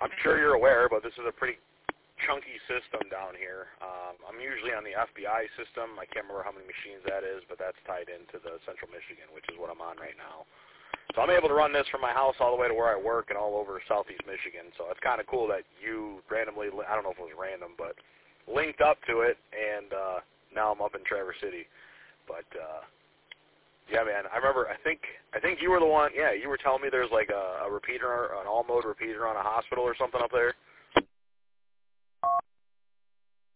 I'm sure you're aware, but this is a pretty chunky system down here. I'm usually on the FBI system. I can't remember how many machines that is, but that's tied into the Central Michigan, which is what I'm on right now. So I'm able to run this from my house all the way to where I work and all over Southeast Michigan. So it's kind of cool that you randomly, I don't know if it was random, but linked up to it, and now I'm up in Traverse City. But yeah, man, I remember. I think you were the one. Yeah, you were telling me there's like a repeater, an all-mode repeater on a hospital or something up there.